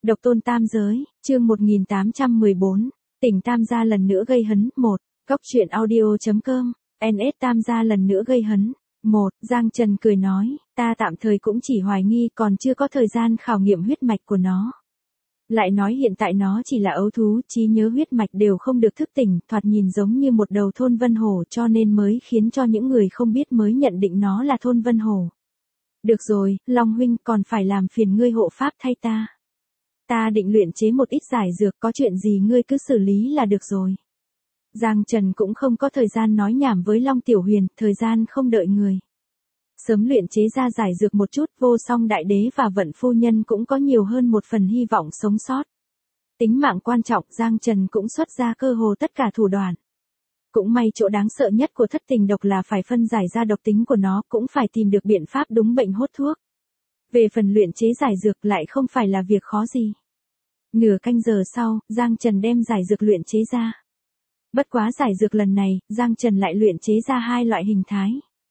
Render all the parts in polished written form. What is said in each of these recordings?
Độc tôn tam giới, chương 1814, tỉnh Tam gia lần nữa gây hấn, 1, góc truyện audio.com, NS Tam gia lần nữa gây hấn, 1, Giang Trần cười nói, ta tạm thời cũng chỉ hoài nghi còn chưa có thời gian khảo nghiệm huyết mạch của nó. Lại nói hiện tại nó chỉ là ấu thú, trí nhớ huyết mạch đều không được thức tỉnh, thoạt nhìn giống như một đầu thôn vân hổ cho nên mới khiến cho những người không biết mới nhận định nó là thôn vân hổ. Được rồi, Long huynh còn phải làm phiền ngươi hộ pháp thay ta. Ta định luyện chế một ít giải dược, có chuyện gì ngươi cứ xử lý là được rồi. Giang Trần cũng không có thời gian nói nhảm với Long Tiểu Huyền, thời gian không đợi người. Sớm luyện chế ra giải dược một chút, Vô Song Đại Đế và Vận Phu Nhân cũng có nhiều hơn một phần hy vọng sống sót. Tính mạng quan trọng, Giang Trần cũng xuất ra cơ hồ tất cả thủ đoạn. Cũng may chỗ đáng sợ nhất của thất tình độc là phải phân giải ra độc tính của nó, cũng phải tìm được biện pháp đúng bệnh hốt thuốc. Về phần luyện chế giải dược lại không phải là việc khó gì. Nửa canh giờ sau, Giang Trần đem giải dược luyện chế ra. Bất quá giải dược lần này, Giang Trần lại luyện chế ra hai loại hình thái.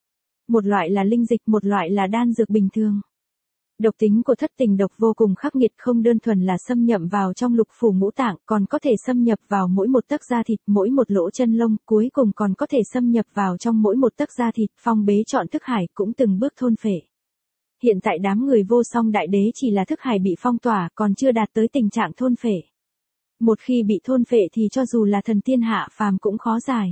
Một loại là linh dịch, một loại là đan dược bình thường. Độc tính của thất tình độc vô cùng khắc nghiệt, không đơn thuần là xâm nhập vào trong lục phủ ngũ tạng, còn có thể xâm nhập vào mỗi một tấc da thịt, mỗi một lỗ chân lông, cuối cùng còn có thể xâm nhập vào trong mỗi một tấc da thịt, phong bế trọn thức hải, cũng từng bước thôn phệ. Hiện tại đám người Vô Song Đại Đế chỉ là thức hải bị phong tỏa, còn chưa đạt tới tình trạng thôn phệ. Một khi bị thôn phệ thì cho dù là thần tiên hạ phàm cũng khó giải.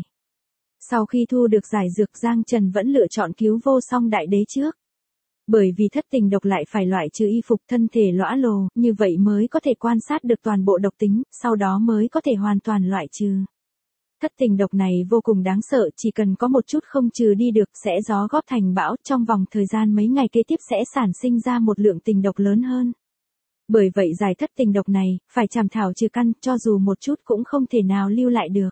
Sau khi thu được giải dược, Giang Trần vẫn lựa chọn cứu Vô Song Đại Đế trước. Bởi vì thất tình độc lại phải loại trừ y phục thân thể lõa lồ, như vậy mới có thể quan sát được toàn bộ độc tính, sau đó mới có thể hoàn toàn loại trừ. Thất tình độc này vô cùng đáng sợ, chỉ cần có một chút không trừ đi được sẽ gió góp thành bão, trong vòng thời gian mấy ngày kế tiếp sẽ sản sinh ra một lượng tình độc lớn hơn. Bởi vậy giải thất tình độc này, phải chảm thảo trừ căn, cho dù một chút cũng không thể nào lưu lại được.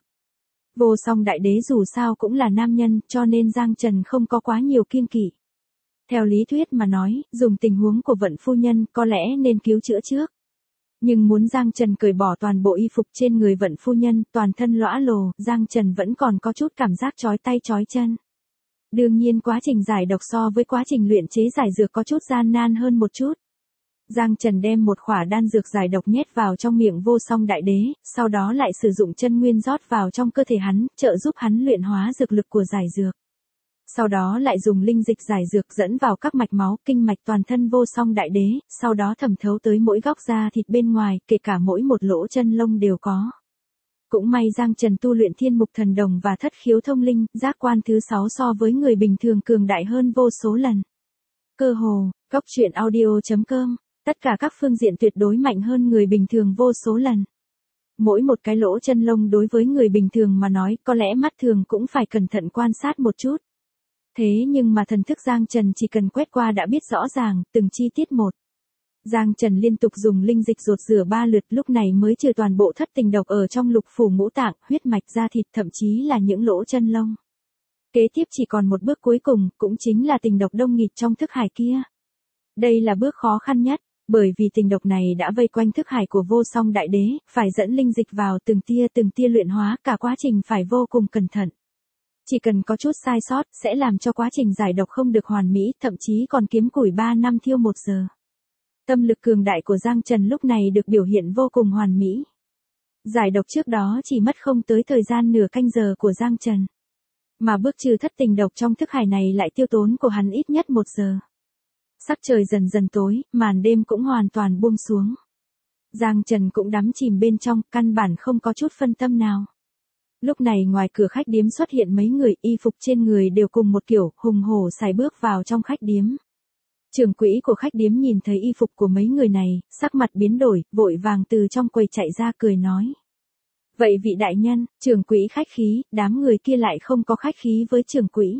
Vô Song Đại Đế dù sao cũng là nam nhân, cho nên Giang Trần không có quá nhiều kiêng kỵ. Theo lý thuyết mà nói, dùng tình huống của Vận Phu Nhân có lẽ nên cứu chữa trước. Nhưng muốn Giang Trần cởi bỏ toàn bộ y phục trên người Vận Phu Nhân, toàn thân lõa lồ, Giang Trần vẫn còn có chút cảm giác chói tay chói chân. Đương nhiên quá trình giải độc so với quá trình luyện chế giải dược có chút gian nan hơn một chút. Giang Trần đem một khỏa đan dược giải độc nhét vào trong miệng Vô Song Đại Đế, sau đó lại sử dụng chân nguyên rót vào trong cơ thể hắn, trợ giúp hắn luyện hóa dược lực của giải dược. Sau đó lại dùng linh dịch giải dược dẫn vào các mạch máu, kinh mạch toàn thân Vô Song Đại Đế, sau đó thẩm thấu tới mỗi góc da thịt bên ngoài, kể cả mỗi một lỗ chân lông đều có. Cũng may Giang Trần tu luyện Thiên Mục Thần Đồng và Thất Khiếu Thông Linh, giác quan thứ 6 so với người bình thường cường đại hơn vô số lần. Cơ hồ, góc truyện audio.com, tất cả các phương diện tuyệt đối mạnh hơn người bình thường vô số lần. Mỗi một cái lỗ chân lông đối với người bình thường mà nói, có lẽ mắt thường cũng phải cẩn thận quan sát một chút. Thế nhưng mà thần thức Giang Trần chỉ cần quét qua đã biết rõ ràng, từng chi tiết một. Giang Trần liên tục dùng linh dịch rột rửa 3 lượt, lúc này mới trừ toàn bộ thất tình độc ở trong lục phủ ngũ tạng, huyết mạch da thịt, thậm chí là những lỗ chân lông. Kế tiếp chỉ còn một bước cuối cùng, cũng chính là tình độc đông nghịt trong thức hải kia. Đây là bước khó khăn nhất, bởi vì tình độc này đã vây quanh thức hải của Vô Song Đại Đế, phải dẫn linh dịch vào từng tia luyện hóa, cả quá trình phải vô cùng cẩn thận. Chỉ cần có chút sai sót, sẽ làm cho quá trình giải độc không được hoàn mỹ, thậm chí còn kiếm củi 3 năm thiêu 1 giờ. Tâm lực cường đại của Giang Trần lúc này được biểu hiện vô cùng hoàn mỹ. Giải độc trước đó chỉ mất không tới thời gian nửa canh giờ của Giang Trần. Mà bước trừ thất tình độc trong thức hải này lại tiêu tốn của hắn ít nhất 1 giờ. Sắc trời dần dần tối, màn đêm cũng hoàn toàn buông xuống. Giang Trần cũng đắm chìm bên trong, căn bản không có chút phân tâm nào. Lúc này ngoài cửa khách điếm xuất hiện mấy người, y phục trên người đều cùng một kiểu, hùng hổ sải bước vào trong khách điếm. Trưởng quỹ của khách điếm nhìn thấy y phục của mấy người này, sắc mặt biến đổi, vội vàng từ trong quầy chạy ra cười nói. Vậy vị đại nhân, trưởng quỹ khách khí, đám người kia lại không có khách khí với trưởng quỹ.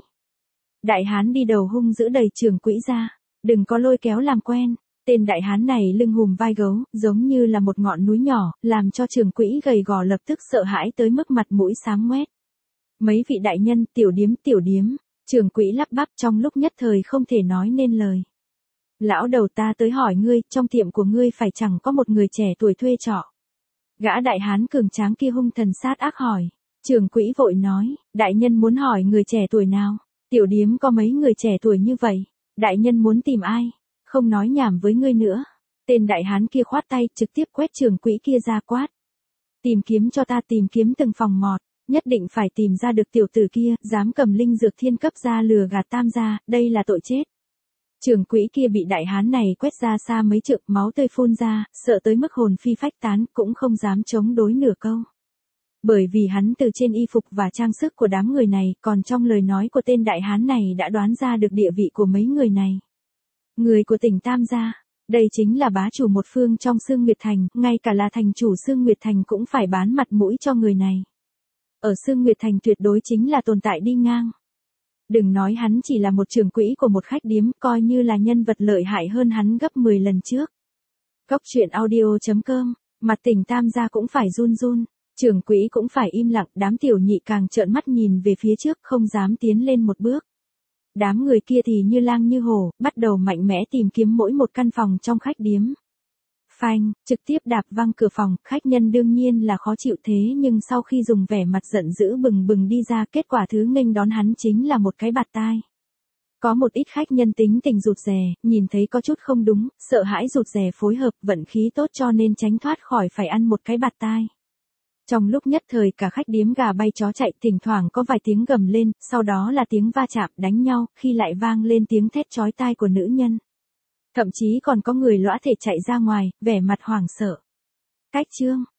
Đại hán đi đầu hung dữ đẩy trưởng quỹ ra, đừng có lôi kéo làm quen. Tên đại hán này lưng hùm vai gấu, giống như là một ngọn núi nhỏ, làm cho trưởng quỹ gầy gò lập tức sợ hãi tới mức mặt mũi xám ngoét. Mấy vị đại nhân, tiểu điếm, trưởng quỹ lắp bắp trong lúc nhất thời không thể nói nên lời. Lão đầu, ta tới hỏi ngươi, trong tiệm của ngươi phải chẳng có một người trẻ tuổi thuê trọ. Gã đại hán cường tráng kia hung thần sát ác hỏi. Trưởng quỹ vội nói, đại nhân muốn hỏi người trẻ tuổi nào? Tiểu điếm có mấy người trẻ tuổi như vậy, đại nhân muốn tìm ai? Không nói nhảm với ngươi nữa. Tên đại hán kia khoát tay, trực tiếp quét trưởng quỹ kia ra quát. Tìm kiếm cho ta, tìm kiếm từng phòng mọt, nhất định phải tìm ra được tiểu tử kia, dám cầm linh dược thiên cấp ra lừa gạt Tam gia, đây là tội chết. Trưởng quỹ kia bị đại hán này quét ra xa mấy trượng, máu tươi phun ra, sợ tới mức hồn phi phách tán, cũng không dám chống đối nửa câu. Bởi vì hắn từ trên y phục và trang sức của đám người này, còn trong lời nói của tên đại hán này đã đoán ra được địa vị của mấy người này. Người của tỉnh Tam gia, đây chính là bá chủ một phương trong Sương Nguyệt Thành, ngay cả là thành chủ Sương Nguyệt Thành cũng phải bán mặt mũi cho người này. Ở Sương Nguyệt Thành tuyệt đối chính là tồn tại đi ngang. Đừng nói hắn chỉ là một trưởng quỹ của một khách điếm, coi như là nhân vật lợi hại hơn hắn gấp 10 lần trước. Cốc truyện audio.com, mặt tỉnh Tam gia cũng phải run run, trưởng quỹ cũng phải im lặng, đám tiểu nhị càng trợn mắt nhìn về phía trước không dám tiến lên một bước. Đám người kia thì như lang như hổ, bắt đầu mạnh mẽ tìm kiếm mỗi một căn phòng trong khách điếm. Phanh, trực tiếp đạp văng cửa phòng, khách nhân đương nhiên là khó chịu thế nhưng sau khi dùng vẻ mặt giận dữ bừng bừng đi ra, kết quả thứ nghênh đón hắn chính là một cái bạt tai. Có một ít khách nhân tính tình rụt rè, nhìn thấy có chút không đúng, sợ hãi rụt rè phối hợp, vận khí tốt cho nên tránh thoát khỏi phải ăn một cái bạt tai. Trong lúc nhất thời cả khách điếm gà bay chó chạy, thỉnh thoảng có vài tiếng gầm lên, sau đó là tiếng va chạm, đánh nhau, khi lại vang lên tiếng thét chói tai của nữ nhân. Thậm chí còn có người lõa thể chạy ra ngoài, vẻ mặt hoảng sợ. Cách chương